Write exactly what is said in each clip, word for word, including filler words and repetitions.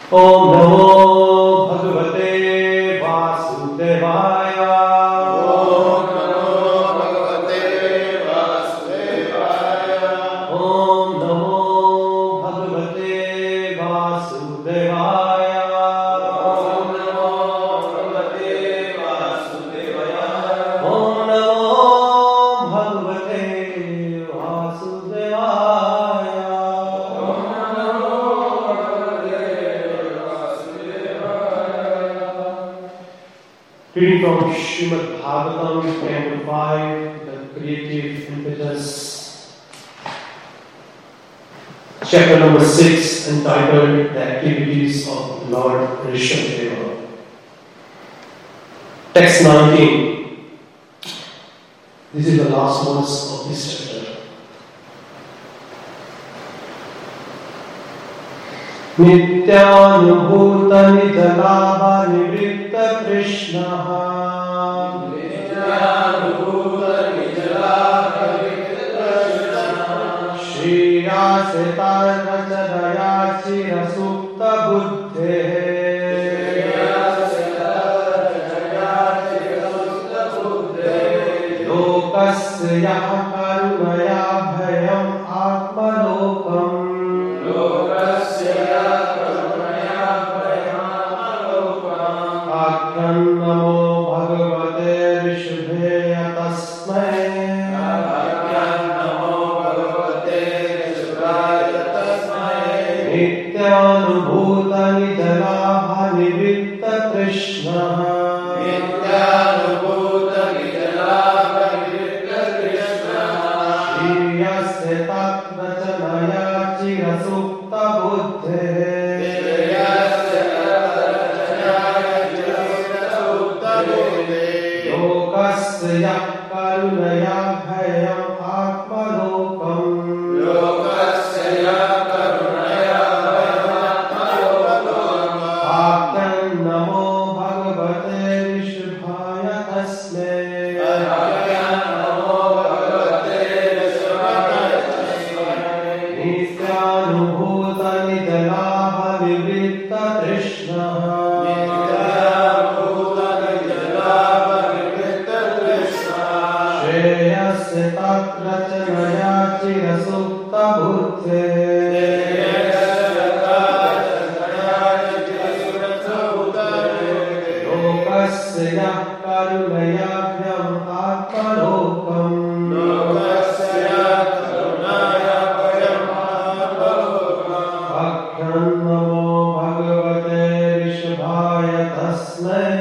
Om Namo Bhagavate Vasudevaya. Om Namo Bhagavate Vasudevaya. Om Namo Bhagavate Vasudevaya. Om Namo Bhagavate Vasudevaya. Om Namo Bhagavate Vasudevaya. Reading from Srimad Bhagavatam, Canto five, the creative impetus, chapter number six, entitled The Activities of Lord Rishabhdeva. Text nineteen. This is the last verse of this chapter. Nityanubhuta nidalabha nivritta krishnaha. Nityanubhuta nidalabha nivritta krishnaha. Shriyasita vachanaya chirasukta buddhehe. Shriyasita vachanaya chirasukta buddhehe. Lokasya karunaya bhayam atmalokam. Namo Bhagavate Rishabhaya Tasmai. Namo Bhagavate Rishabhaya Tasmai. Nityanubhuta nidalabha nivritta krishnaha. Nityanubhuta nidalabha nivritta krishnaha. Shriyasya tatvachanaya chirasukta buddhehe. Lokasya karunaya bhayam atmalokam. Lokasya karunaya bhayam atmalokam. Bhaktan namo bhagavate rishabhaya tasmai. Namo Bhagavate Rishabhaya Tasmai. Nityanubhuta nidalabha nivritta krishnaha. Rachanaya chirasukta buddhehe. Lokasya karunaya bhyam atmalokam. Bhaktan namo bhagavate rishabhaya tasmai.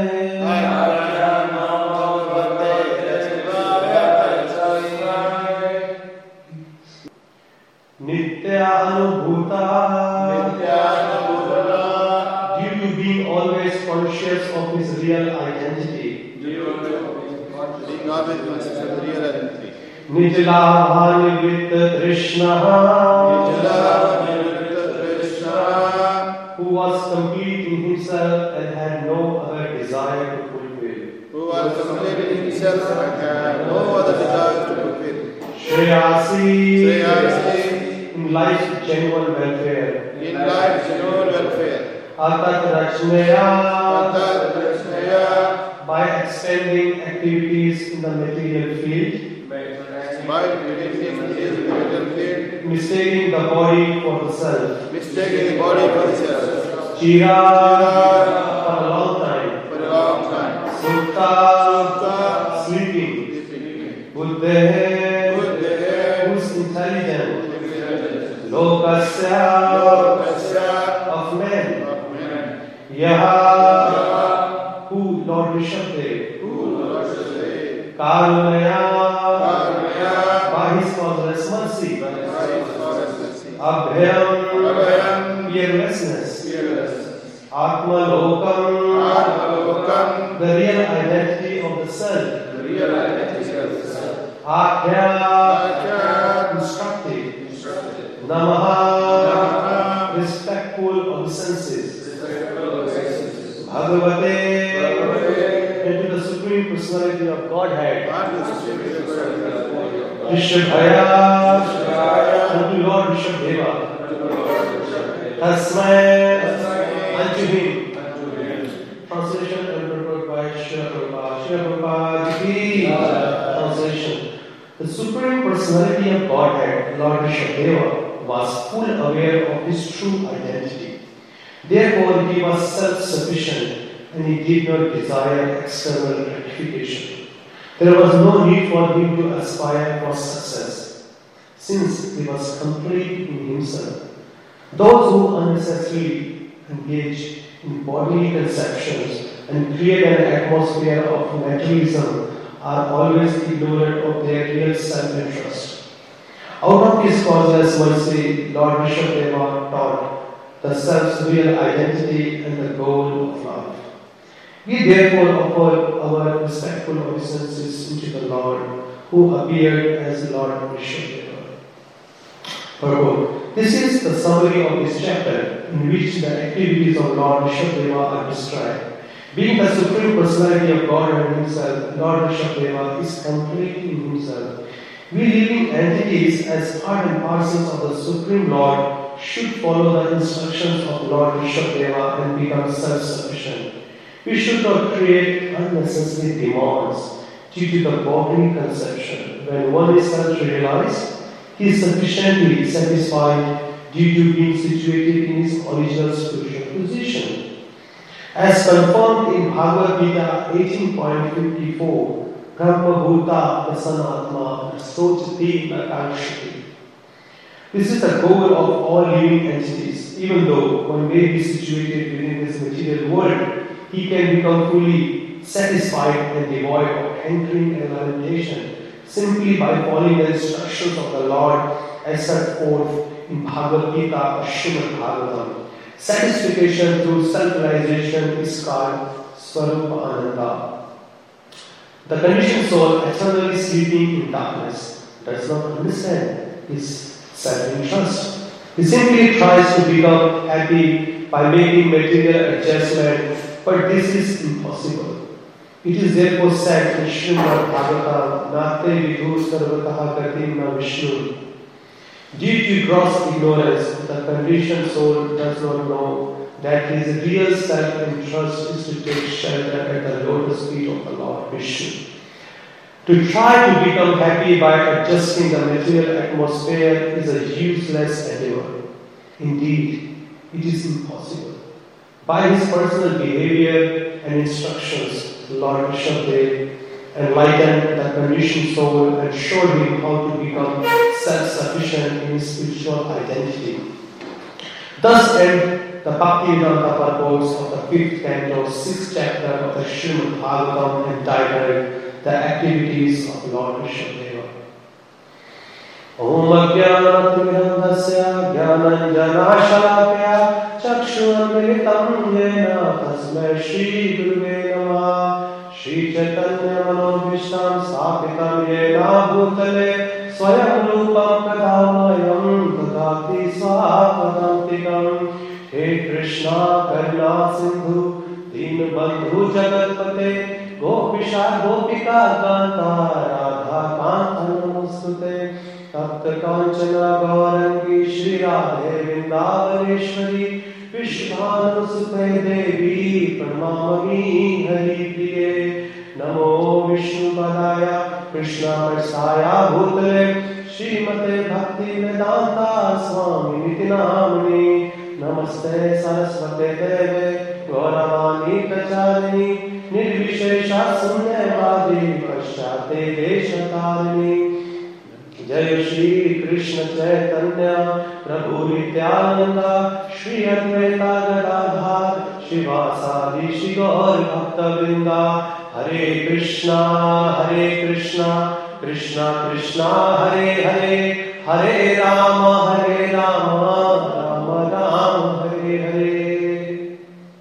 Nityanubhuta. Due to being always conscious of his real identity. Being always conscious of the real identity. Nijlabha nivritta trishnaha. Who was complete in himself and had no other desire to fulfill. Who was complete in himself and had no other desire to fulfill. Shreyasi. Shreyasi. In life's genuine welfare. In life's genuine welfare. Atat rachneya. Atat rachneya. By extending activities in the material field. By extending activities in the material field. Mistaking the body for the self. Mistaking the body for the self. Chira. For a long time. For a long time. Sutta. Sutta. Sleeping. Sleeping. Buddhehe. Buddhehe. Who's intelligent. Lokasya. Lokasya. Of men. Of men. Yaha. Yaha. Who Lord Rishabhdeva. Who Lord Rishabhdeva. Karunaya. Karunaya. By his causeless mercy. By his causeless mercy. Abhyam. Abhyam. Fearlessness. Fearlessness. Atmalokam. Atmalokam. The real identity of the self. The real identity of the self. Akhya. Akhya. Instructive. Instructive. Namaha. Namaha. Respectful of the senses. Respectful of the senses. Bhagavate. Bhagavate. Into the Supreme Personality of Godhead. Rishabhaya. Rishabhaya. Unto Lord Rishabhdeva. Tasmai. I personality of Godhead, Lord Rishabdeva was full aware of his true identity. Therefore, he was self-sufficient and he did not desire external gratification. There was no need for him to aspire for success, since he was complete in himself. Those who unnecessarily engage in bodily conceptions and create an atmosphere of materialism are always ignorant of their real self-interest. Out of his causeless mercy, Lord Rishabdeva taught the self's real identity and the goal of life. We therefore offer our respectful obeisances unto the Lord, who appeared as Lord Rishabdeva. Purport. This is the summary of this chapter, in which the activities of Lord Rishabdeva are described. Being the Supreme Personality of God and Himself, Lord Rishabdeva is complete in Himself. We living entities, as part and parcels of the Supreme Lord, should follow the instructions of Lord Rishabdeva and become self-sufficient. We should not create unnecessary demands due to the bodily conception. When one is self-realized, he is sufficiently satisfied due to being situated in his original spiritual position. As confirmed in Bhagavad Gita eighteen point fifty-four, Brahma Bhuta Prasanatma Sojati Nakakshati. This is the goal of all living entities. Even though one may be situated within this material world, he can become fully satisfied and devoid of hankering and lamentation simply by following the instructions of the Lord as set forth in Bhagavad Gita or Srimad Bhagavatam. Satisfaction through self-realization is called Swarupa Ananda. The conditioned soul, eternally sleeping in darkness, does not understand his self-interest. He simply tries to become happy by making material adjustment, but this is impossible. It is therefore said in Srimad Bhagavatam, Nate vidhu sarvataha gatim na Vishnu. Due to gross ignorance, the conditioned soul does not know that his real self-interest is to take shelter at the lotus feet of the Lord Vishnu. To try to become happy by adjusting the material atmosphere is a useless endeavor. Indeed, it is impossible. By his personal behavior and instructions, Lord Rishabdeva enlightened the conditioned soul and showed him how to become self-sufficient in his spiritual identity. Thus end the Bhaktivedanta purports of the fifth canto, sixth chapter of the Srimad Bhagavatam entitled The Activities of Lord Rishabdeva. Om Ajnanatirandasya Jnananjanashalakya Chakshunamilitam Yena Tasmai Shri Guruve Namah Shri Chaitanya Manobhishtam Sapitam Yena Bhutale Swayam Rupam Kadamayam Tadati Swapadantikam He Krishna Karna Sindhu Din Bandhu Jagatpate Gopisha Gopika Kanta Radha Kanta Namostute Tapta Kanchana Gaurangi Shri Radhe Vrindavaneshwari Vishvanusute Devi Pranamami Hari Priye Namo Vishnu Padaya Krishna Varsaya Bhutale Srimate Bhakti Vedanta Swami Niti Namani Namaste Saraswate Deve Gauravani Pracharini Nirvishesha Sunyavadi Paschate Deshatarini Jai Shri Krishna Chaitanya Prabhu Nityananda Shri Advaita Gadadhar Shivasadi Shri Gaur Bhakta Vrinda Hare Krishna Hare Krishna Krishna Krishna Hare Hare Hare Rama Hare Rama Rama Rama Hare Hare.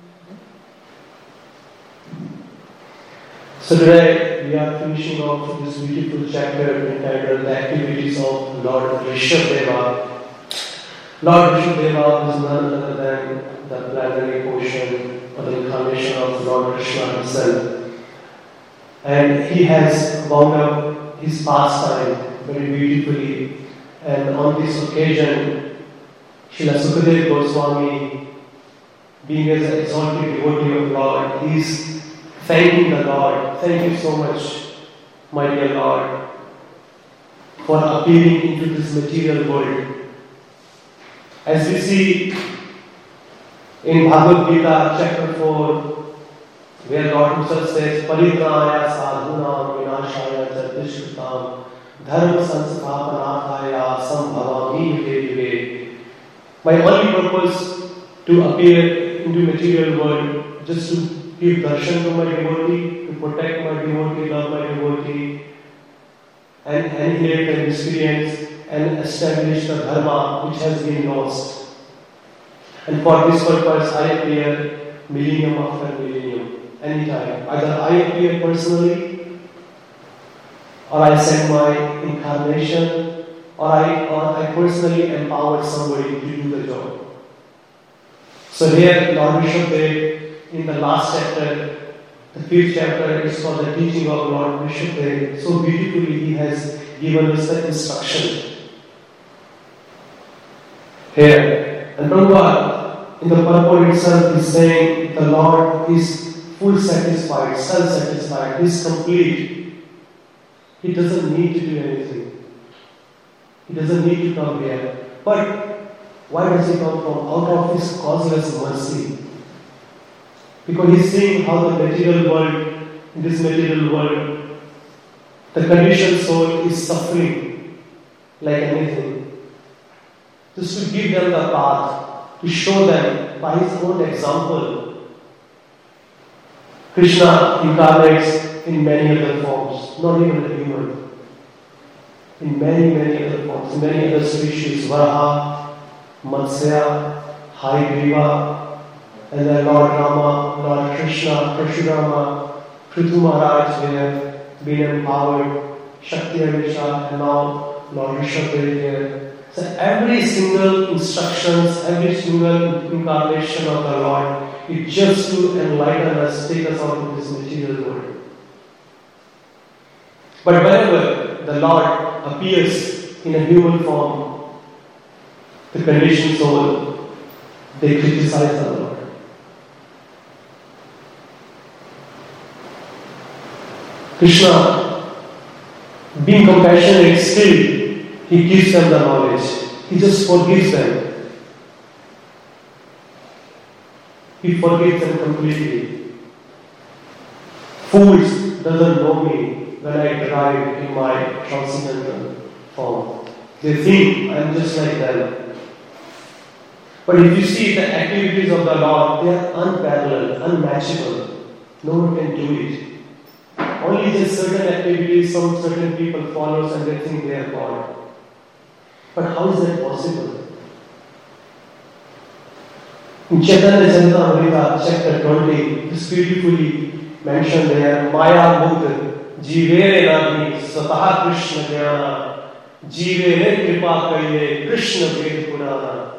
So today we are finishing off this beautiful chapter entitled The Activities of Lord Rishabdeva. Lord Rishabdeva is none other than the plenary portion or the incarnation of Lord Krishna himself. And he has wound up his pastime very beautifully. And on this occasion, Srila Sukadeva Goswami, being as an exalted devotee of Lord, he is thanking the Lord. Thank you so much, my dear Lord. for appearing into this material world. As we see in Bhagavad Gita chapter four, where Lord himself says, Paritraya sadhunam vinashaya jadishkritam dharma sansthapanataya sambhavami yuge yuge. My only purpose to appear into material world, just to give darshan to my devotee, to protect my devotee, love my devotee, and annihilate the miscreants and establish the dharma which has been lost. And for this purpose I appear millennium after millennium, anytime. Either I appear personally, or I send my incarnation, or I, or I personally empower somebody to do the job. So here Lord Rishabhdev, in the last chapter, the fifth chapter, is for the teaching of Lord Rishabhdev. So beautifully he has given us the instruction. Here, and Prabhupada, in the purport itself, is saying the Lord is full satisfied, self-satisfied, he is complete. He doesn't need to do anything. He doesn't need to come here. But why does he come from? Out of his causeless mercy. Because he's seeing how the material world, in this material world, the conditioned soul is suffering like anything. Just to give them the path, to show them by his own example. Krishna incarnates in many other forms, not even a human. In many, many other forms, in many other species, Varaha, Matsya, Hayagriva, and then Lord Rama, Lord Krishna, Parshurama, Prithu Maharaj, they have been empowered, Shakti Anisha, and now Lord Rishabhdev here. So every single instructions, every single incarnation of the Lord is just to enlighten us, take us out of this material world. But whenever the Lord appears in a human form, the conditioned soul, they criticize the Lord. Krishna, being compassionate still, he gives them the knowledge. He just forgives them. He forgives them completely. Fools doesn't know me when I drive in my transcendental form. They think I am just like them. But if you see the activities of the Lord, they are unparalleled, unmatchable. No one can do it. Only just certain activities, some certain people follow and they think they are God. But how is that possible? In Chaitanya Charitamrita, chapter twenty, it is beautifully mentioned there, Maya Mukta, Jivere Nadi, Sataha Krishna Jnana, Jivere Kripa Kaile, Krishna Ved Purana.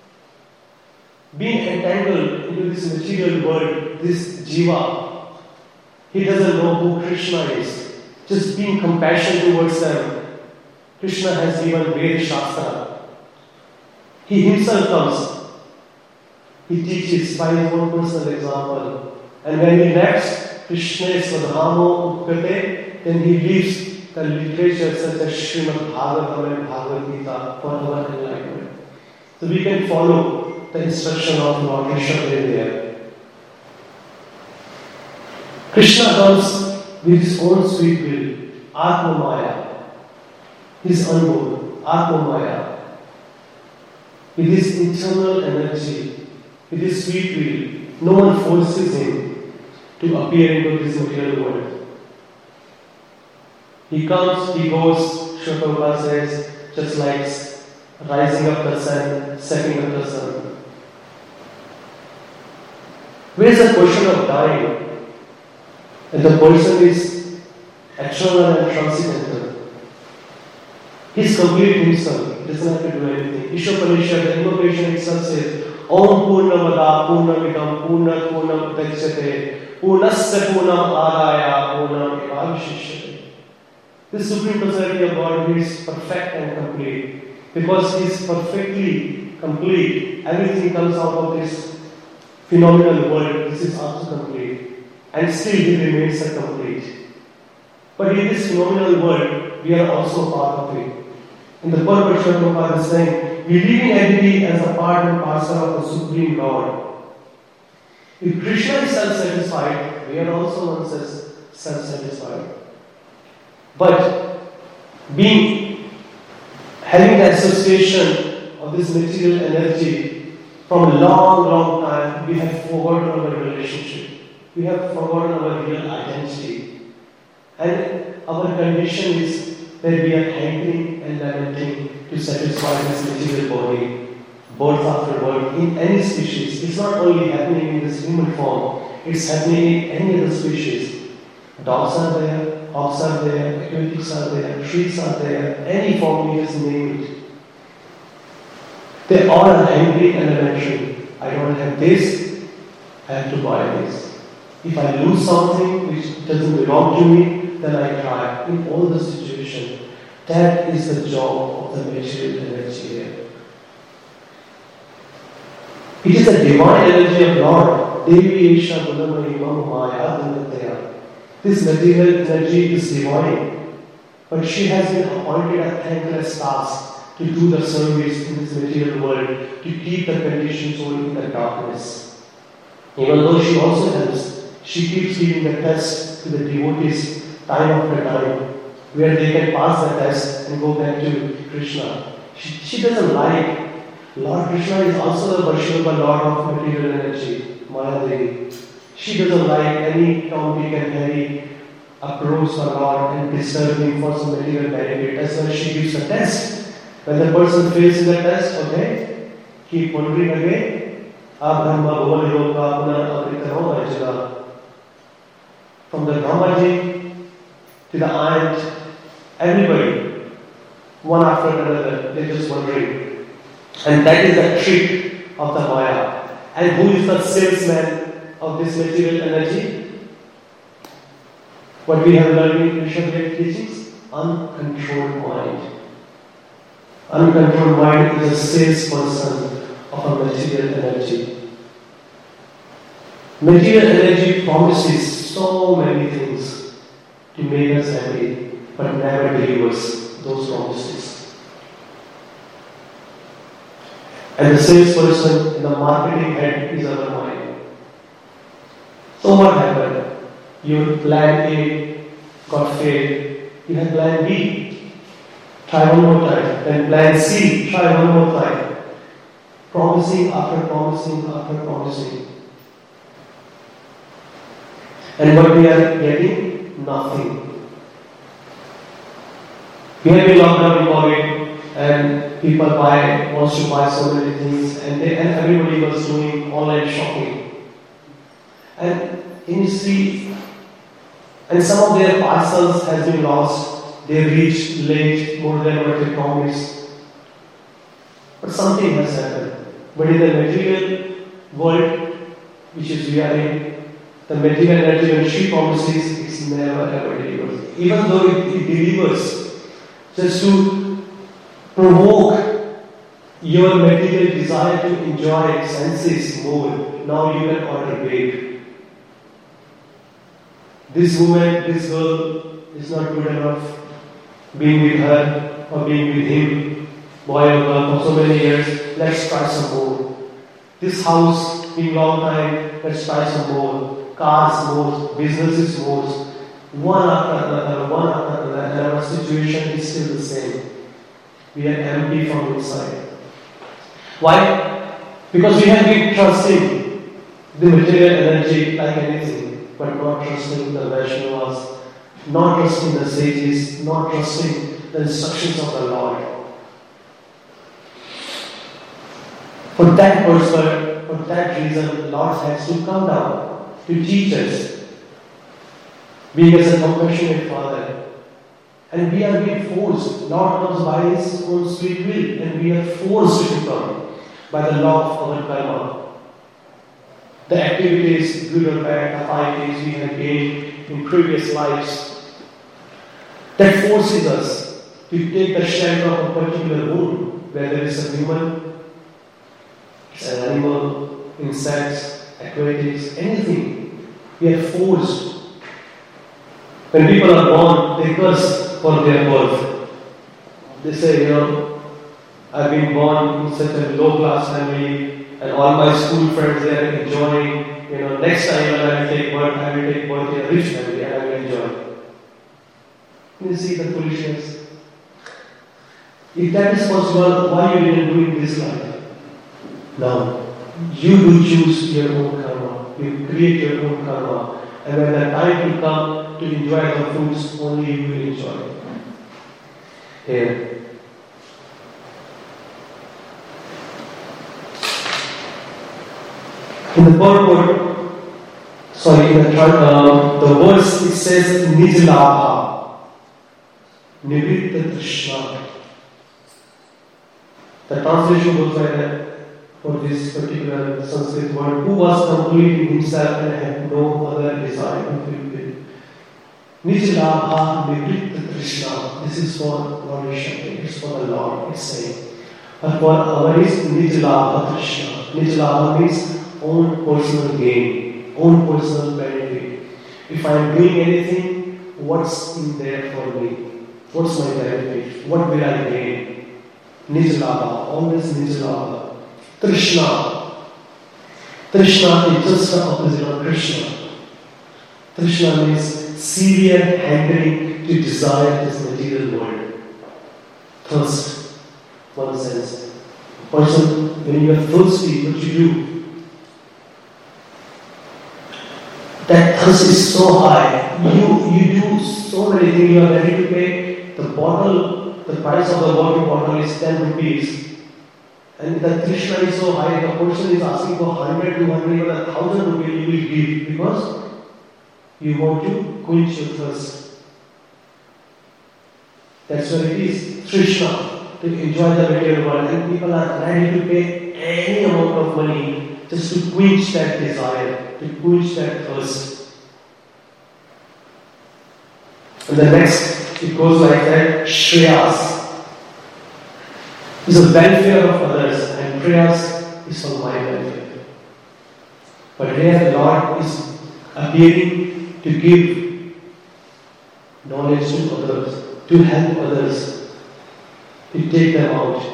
Being entangled into this material world, this Jiva, he doesn't know who Krishna is. Just being compassionate towards them. Krishna has given Veda Shastra. He himself comes. He teaches by his own personal example. And when he next Krishna Swadhamo Utkate, then he leaves the literature such as Srimad Bhagavatam and Bhagavad Gita for our enlightenment. So we can follow the instruction of Lord Rishabhdev there. Krishna comes with his own sweet will, Atma Maya. His unborn, Atma Maya. With his internal energy, with his sweet will, no one forces him to appear into this material world. He comes, he goes, Srila Prabhupada says, just like rising up the sun, setting up the sun. Where is the question of dying? And the person is external and transcendental. He is complete himself. He doesn't have to do anything. Ishopanishad, the invocation itself says, Om Purnamada Purnamidam Purnat Purnam Udachyate Purnasya Purnam Adaya Purnam Evavishishyate. This Supreme Personality of God is perfect and complete. Because he is perfectly complete. Everything comes out of this phenomenal world. This is also complete. And still he remains a complete. But in this phenomenal world, we are also part of it. In the purport, Prabhupada is saying, we live in entity as a part and parcel of the Supreme Lord. If Krishna is self-satisfied, we are also one self-satisfied. But being, having the association of this material energy from a long, long time, we have forgotten our relationship. We have forgotten our real identity. And our condition is that we are hankering and lamenting to satisfy this material body, birth after birth, in any species. It's not only happening in this human form, it's happening in any other species. Dogs are there, hogs are there, aquatics are there, trees are there, any form you just name it. They all are angry and lamenting. I don't have this, I have to buy this. If I lose something which doesn't belong to me, then I cry. In all the situations, that is the job of the material energy here. It is the divine energy of Lord. Devi Esha Gulamani Maya Dhanatya. This material energy is divine, but she has been appointed a thankless task to do the service in this material world, to keep the conditioned soul in the darkness. Even though she also helps, she keeps giving the test to the devotees time after time, where they can pass the test and go back to Krishna. She, she doesn't like. Lord Krishna is also the Vaishnava Lord of material energy, Maya Devi. She doesn't like any Tom, Dick and Harry approach the Lord and disturb him for some material benefit. That's why she gives a test. When the person fails in the test, okay, keep wondering again. From the Brahmaji to the ant, everybody, one after another, they're just wondering. And that is the trick of the Maya. And who is the salesman of this material energy? What we have learned in Krishna teachings? Uncontrolled mind. Uncontrolled mind is a salesperson of a material energy. Material energy promises so many things to make us happy, but never delivers those promises. And the salesperson in the marketing head is our mind. So what happened? Your plan A got failed. You have plan B. Try one more time. Then plan C. Try one more time. Promising after promising after promising. And what we are getting? Nothing. We have been locked down in COVID, and people buy, wants to buy so many things, and, they, and everybody was doing online shopping. And you see, and some of their parcels has been lost. They reached late, more than what they promised. But something has happened. But in the material world, which is we are in, the material energy, when she promises, it's never ever delivers. Even though it, it delivers, just to provoke your material desire to enjoy senses more, now you can order babe. This woman, this girl is not good enough being with her or being with him, boy or girl, for so many years. Let's try some more. This house, being long time, let's try some more. Cars more, businesses more, one after another, one after another, and our situation is still the same. We are empty from inside. Why? Because we have been trusting the material energy like anything, but not trusting the Vaishnavas, not trusting the sages, not trusting the instructions of the Lord. For that person, for that reason, Lord has to come down to teach us, being as a compassionate Father. And we are being forced. Lord comes by His own sweet will, and we are forced to come by the law of our karma. The activities, good or bad, the five days we have gained in previous lives, that forces us to take the shelter of a particular room, whether it's a human, it's an animal, insects, aquatics, anything. We are forced. When people are born, they curse. for their birth. They say, you know, I've been born in such a low class family and all my school friends they are enjoying. You know, next time when I will take birth, I will take birth in a rich family and I will enjoy. You see the foolishness? If that is possible, why you didn't do it this life? Now, you do choose your own karma. You create your own karma. And when the time will come to enjoy the fruits, only you will enjoy. Here. In the purport, sorry, in the, uh, the verse it says Nijlabha, Nivritta Trishna. The translation goes like that for this particular Sanskrit word, who was complete in himself and had no other desire to fulfill. Nijlabha Nivritta Trishna. This is for Lord Vishnu, it's for the Lord, it's saying. But for our is Nijlabha Trishna. Nijlabha means own personal gain, own personal benefit. If I am doing anything, what's in there for me? What's my benefit? What will I gain? Nijlabha, always Nijlabha. Trishna. Trishna is just the opposite of Krishna. Trishna means severe hankering to desire this material world. Thirst, one sense. Person, when you are thirsty, what you do? That thirst is so high, you, you do so many things, you are ready to pay. The bottle, the price of the water bottle is ten rupees. And the Trishna is so high, the person is asking for one hundred, two hundred, even one thousand rupees you will give because you want to quench your thirst. That's what it is, Trishna, to enjoy the material world. And people are ready to pay any amount of money just to quench that desire, to quench that thirst. And the next, it goes like that, Shreyas is the welfare of others and prayers is for my welfare. But here the Lord is appearing to give knowledge to others, to help others, to take them out.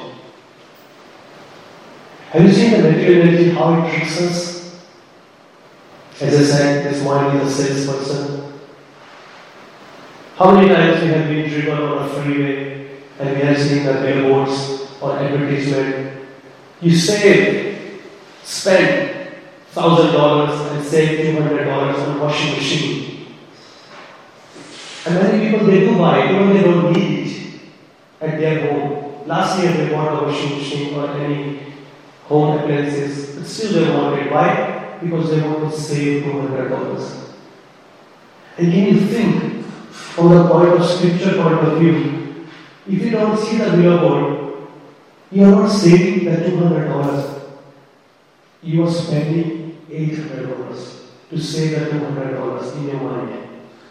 Have you seen the materiality, how it tricks us? As I said, this morning is a salesperson. How many times we have been driven on a freeway and we have seen the billboards or advertisement? You save, spend thousand dollars and save two hundred dollars on washing machine. And many people they do buy it, even they don't need it at their home. Last year they bought a washing machine or any home appliances, but still they want it. Why? Because they want to save two hundred dollars. And can you think, from the point of scripture point of view, if you don't see the billboard, you are not saving the two hundred dollars. You are spending eight hundred dollars to save the two hundred dollars in your mind.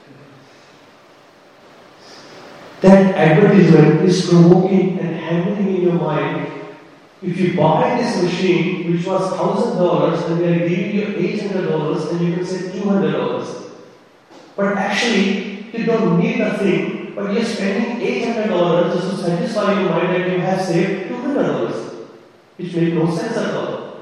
That advertisement is provoking and hammering in your mind. If you buy this machine, which was one thousand dollars, and they are giving you eight hundred dollars, and you can save two hundred dollars. But actually, you don't need the thing, but you are spending eight hundred dollars just to satisfy your mind that you have saved two hundred dollars, which makes no sense at all.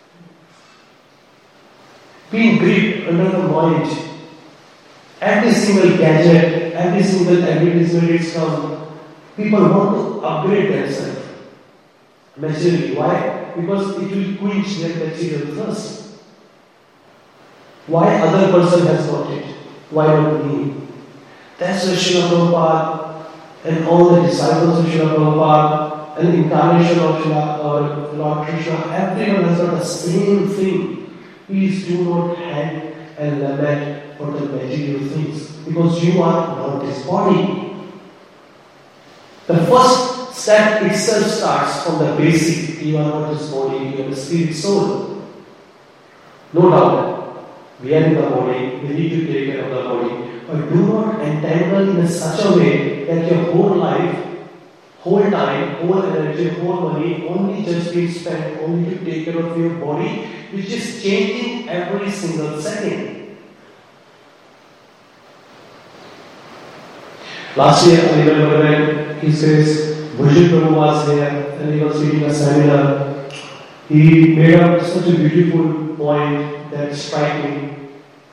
Being gripped under the mind, every single gadget, every single advertisement is come, people want to upgrade themselves. Materially. Why? Because it will quench their material thirst. Why other person has got it? Why not me? That's why Srila Prabhupada and all the disciples of Srila Prabhupada and the incarnation of Srila, or Lord Krishna, everyone has got the same thing. Please do not hang and lament for the material things, because you are not this body. The first step itself starts from the basic. You are not this body, you are the spirit soul. No doubt, we are in the body, we need to take care of the body. But do not entangle in such a way that your whole life, whole time, whole energy, whole money only just being spent only to take care of your body, which is changing every single second. Last year, I remember when His Grace Bhujit Prabhu was there and he was leading a seminar. He made up such a beautiful point that struck me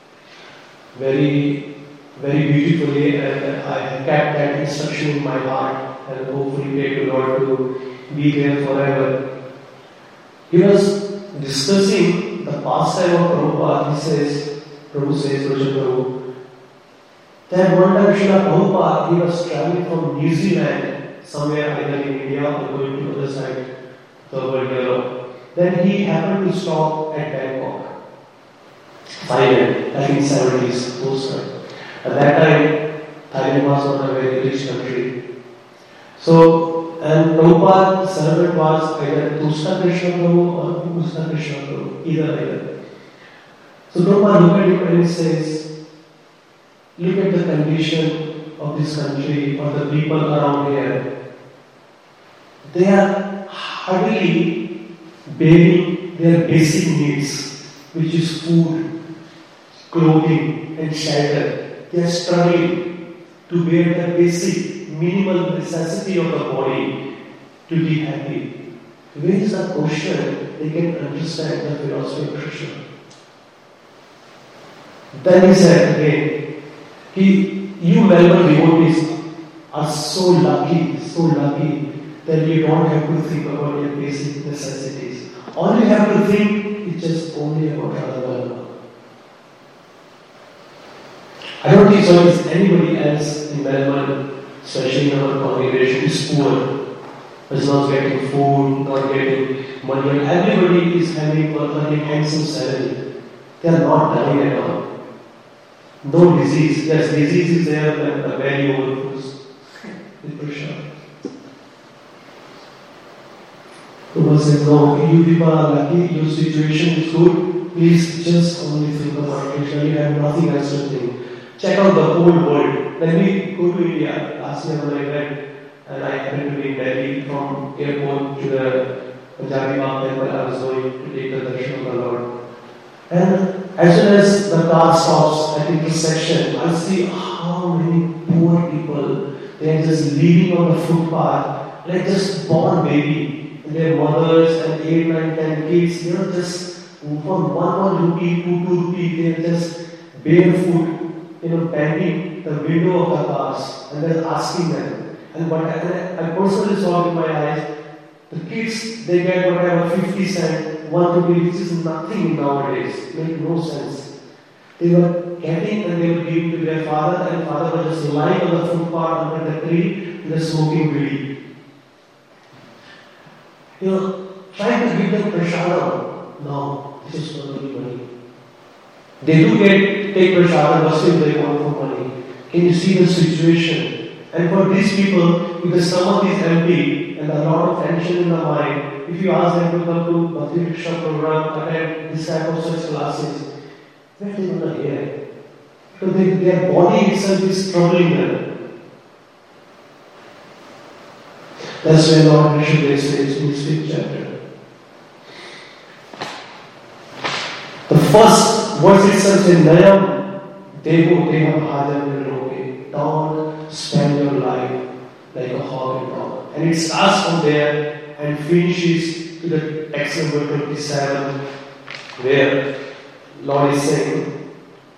very, very beautifully, and I kept that instruction in my heart and hopefully pray to Lord to be there forever. He was discussing the pastime of Prabhupada. He says, Prabhu says, Bhujit Prabhu, that one time Srila Prabhupada, he was traveling from New Zealand, somewhere either in India or going to the other side, the world Europe. Then he happened to stop at Bangkok, Thailand, back in seventies, those times. At that time, Thailand was not a very rich country. So, and Prabhupada's servant was either Tushka Krishna Prabhu or Pushka Krishna Prabhu, either either. So Prabhupada looked at him and he says, look at the condition of this country or the people around here. They are hardly bearing their basic needs, which is food, clothing and shelter. They are struggling to bear the basic minimal necessity of the body to be happy. Where is the question they can understand the philosophy of Krishna? Then he said again, he, you Melbourne devotees are so lucky, so lucky that you don't have to think about your basic necessities. All you have to think is just only about Radha. I don't think so is anybody else in Melbourne, especially in our congregation, is poor, is not getting food, not getting money. Everybody is having a handsome salary. They are not dying at all. No disease. Yes, disease is there when the belly overflows. Prabhupada says, no, you people are lucky, your situation is good. Please just only think about Krishna. You have nothing else to think. Check out the whole world. When we go to India, last year when I went, and I happened to be in Delhi, from airport to the Punjabi Bagh temple, I was going to take the darshan of the Lord. And as soon as the car stops at intersection, I see how many poor people, they are just living on the footpath, like just born baby. And their mothers and eight, nine, ten kids, they are just for one, one rupee, two, two rupee, they are just barefoot, you know, banging the window of the cars and then asking them. And what I, I personally saw with my eyes, the kids, they get whatever fifty cent, one rupee, which is nothing nowadays. Make no sense. They were getting and they were giving to their father, and father was just lying on the footpath under the tree, and smoking weed. You know, trying to give them prasadam. No, this is not only money. They do get take prasadam, but still they want for money. Can you see the situation? And for these people, if the stomach is empty and a lot of tension in the mind, if you ask them to come to Bhakti Riksha program, attend this type of such classes, where they going to hear? Because they, their body itself is troubling them. That's where Lord Rishabdev says in his fifth chapter. The first verse itself says, Nayam Devo Deha Bhajam Niroge. Don't spend your life like a hog and dog. And it starts from there and finishes to the text number twenty-seven, where Lord is saying,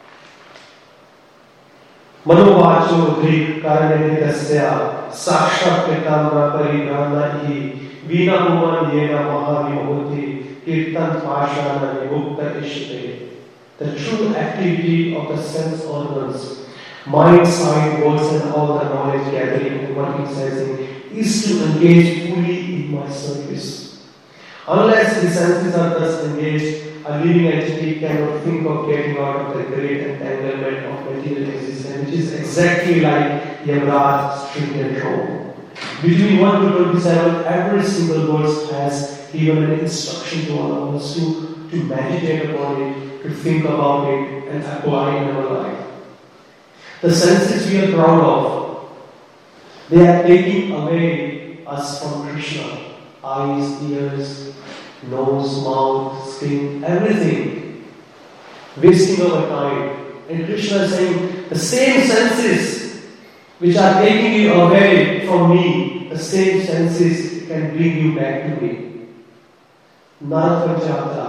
Manovacho Drik Karananitasya Sakshat Ketamra Parigana I Vina Uman Yena Mahavimoti Kirtan Pashana Vibhukta Ishte. The true activity of the sense organs, mind, sight, words, and all the knowledge gathering and what he says is to engage fully in my service. Unless the senses are thus engaged, a living entity cannot think of getting out of the great entanglement of material existence, which is exactly like Yamaraj, string and rope. Between one to twenty-seven, every single verse has given an instruction to all of us to, to meditate upon it, to think about it, and apply in our life. The senses we are proud of, they are taking away us from Krishna. Eyes, ears, nose, mouth, skin, everything. Wasting our time. And Krishna is saying, the same senses which are taking you away from me, the same senses can bring you back to me. Narpanchatra.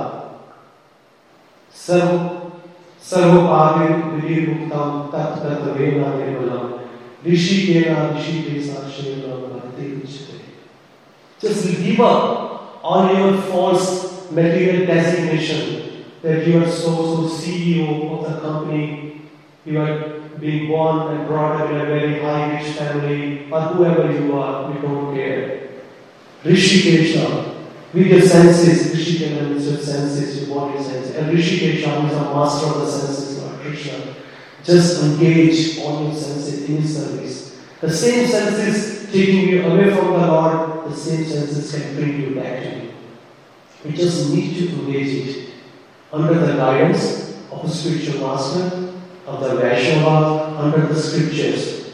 Sarv Sarvopadi Vidirmuktam Tat Tat Vena Nirmalam Rishikena Rishikesa Shena Bhakti Uchite. Just give up all your false material designation that you are so so C E O of the company, you are being born and brought up in a very high rich family, or whoever you are, we don't care. Rishikesha. With your senses, Rishikesha means your senses, your body senses. And Rishikesha is a master of the senses, Lord Krishna. Just engage all your senses in His service. The same senses taking you away from the Lord, the same senses can bring you back to Him. We just need to engage it under the guidance of a spiritual master, of the Vaishnava, under the scriptures.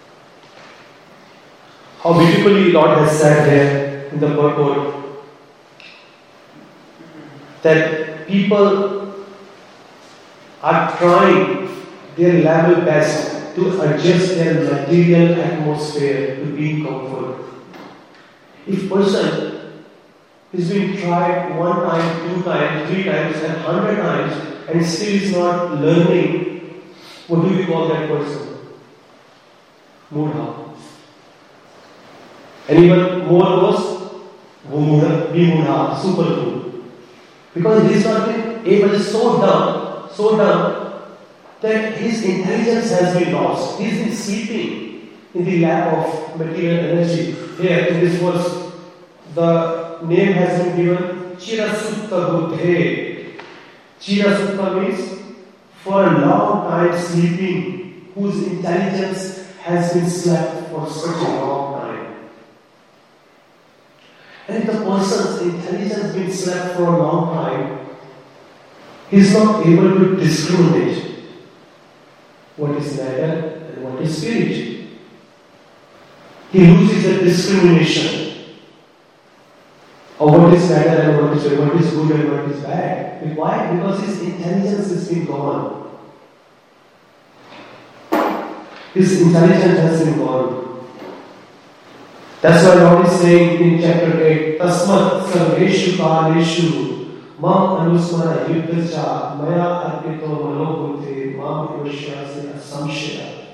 How beautifully Lord has said here in the purport that people are trying their level best to adjust their material atmosphere to be in comfort. If person is being tried one time, two times, three times, and hundred times, and still is not learning, what do we call that person? Mudha. Anyone more worse? Mudha, be Mudha, super fool. Because he is not been able, so dumb, so dumb, that his intelligence has been lost. He has been sleeping in the lap of material energy. Here, in this verse, the name has been given Chirasutta Buddhe. Chirasutta means for a long time sleeping, whose intelligence has been slept for such a long time. And if the person's intelligence has been slept for a long time, he is not able to discriminate what is matter and what is spirit. He loses the discrimination of what is matter and what is, what is good and what is bad. Why? Because his intelligence has been gone. His intelligence has been gone. That's why Lord is saying in chapter eight, Tasmat Sarveshu Kaleshu Mam Anusmara Yuddhacha Maya Arpito Manobuddhe Mam Yoshya Samshaya.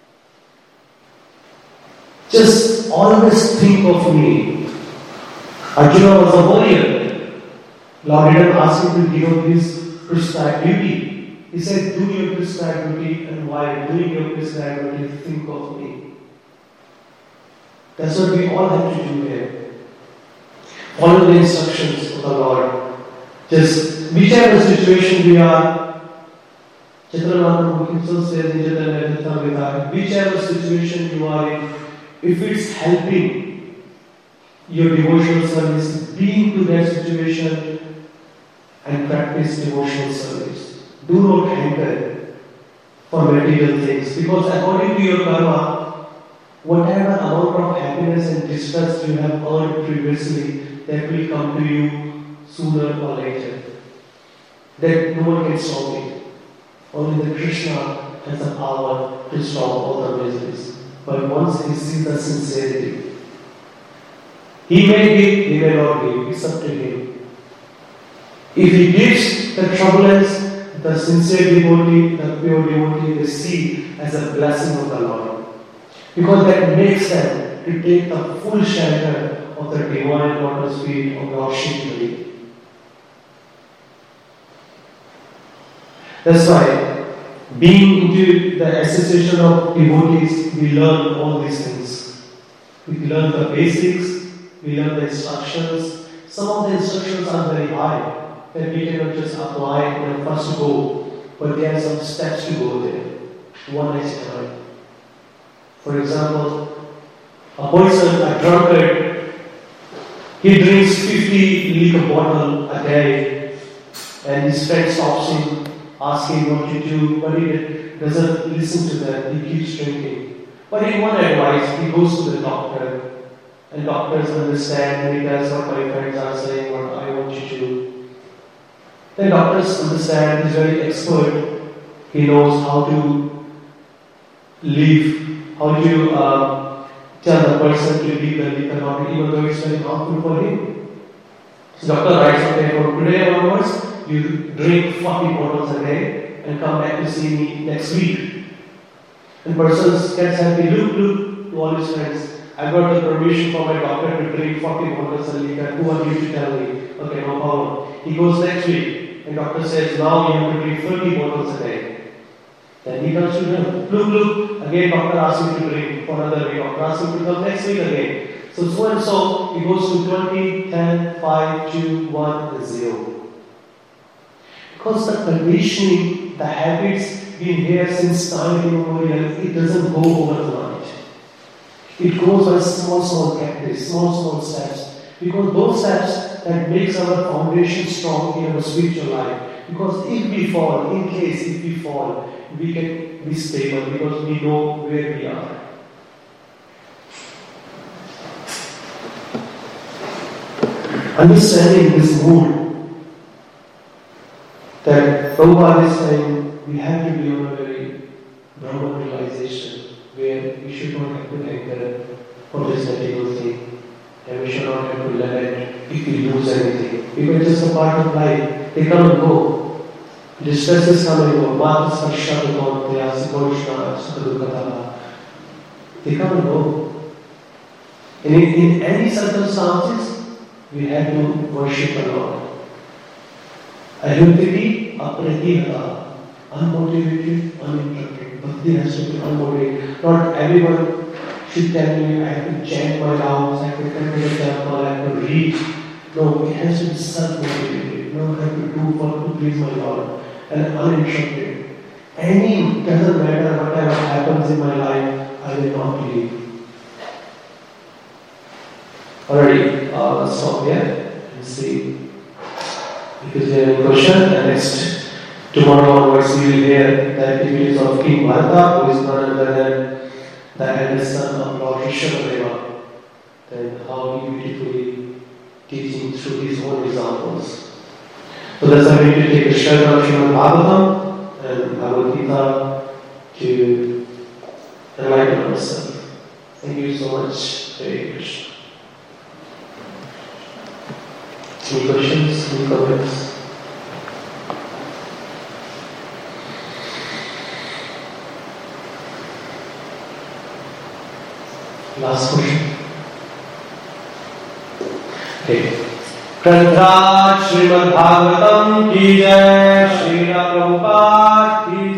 Just always think of me. Arjuna was a warrior. Lord didn't ask him to give up his prescribed duty. He said, do your prescribed duty, and while doing your prescribed duty, think of me. That's what we all have to do here. Follow the instructions of the Lord. Just whichever situation we are, Chaitanya Mahaprabhu himself says in Chaitanya Charitamrita, whichever situation you are in, if it's helping your devotional service, be into that situation and practice devotional service. Do not hanker for material things, because according to your karma, whatever amount of happiness and distress you have earned previously, that will come to you sooner or later. That no one can stop it. Only the Krishna has the power to stop all the miseries. But once he sees the sincerity, he may give, he may not give, it's up to him. If he gives the troublance, the sincere devotee, the pure devotee, they see as a blessing of the Lord. Because that makes them to take the full shelter of the divine lotus feet of Lord Shri. That's why, being into the association of devotees, we learn all these things. We learn the basics, we learn the instructions. Some of the instructions are very high, that we cannot just apply in the first go, but there are some steps to go there, one at a time. For example, a person, a drunkard, he drinks fifty litre bottle a day, and his friend stops him, asking what to do, but he doesn't listen to that, he keeps drinking. But in one advice, he goes to the doctor, and doctors understand, and he tells what my friends are saying, what I want you to do. Then doctors understand, he's very expert, he knows how to leave, how do you uh, tell the person to leave the liquor bottle even though it's very harmful for him? So doctor writes, okay, from today onwards, you drink forty bottles a day and come back to see me next week. And person gets happy, look, look, to all his friends. I got the permission from my doctor to drink forty bottles a liquor. Who are you to tell me? Okay, no problem. He goes next week, and doctor says, now you have to drink thirty bottles a day. Then he comes to him, look, look, again doctor asks him to drink for another week. Doctor asks him to come next week again. So, so and so, he goes to twenty, ten, five, two, one, and zero. Because the conditioning, the habits been here since time immemorial, it doesn't go overnight. It goes by small, small practice, small, small steps. Because those steps that makes our foundation strong in our spiritual life. Because if we fall, in case if we fall, we can be stable because we know where we are. Understanding this mood, that Prabhupada is saying we have to be on a very Brahman realization where we should not have to anger for this material thing, and we should not have to lament if we lose anything. Because it's just a part of life. They come and go. Distresses come and go. Matas Parshato, Sikoshna, Sukadukatala. They come and go. And in, in any circumstances, we have to worship the Lord. Ayurvedi, apratihata, unmotivated, uninterrupted. Bhakti has to be unmotivated. Not everyone should tell me I have to chant my vows, I have to come to the temple, I have to read. No, it has to be self-motivated. No, I have to do for to please my Lord. And uninterrupted. Any, doesn't matter whatever happens in my life, I will not leave. Already, uh, let's stop here and see if there is any question. And next, tomorrow onwards, we will hear the activities of King Bharata, who is none other than the eldest son of Lord Rishabhadeva, and how he beautifully teaching through his own examples. So that's why we need to take a shelter of Srimad Bhagavatam and Bhagavad Gita to enlighten ourselves. Thank you so much. Hare Krishna. Any questions? Any comments? Last question. Okay. Grantha Srimad Bhagavatam ki jai, Srila Prabhupada ki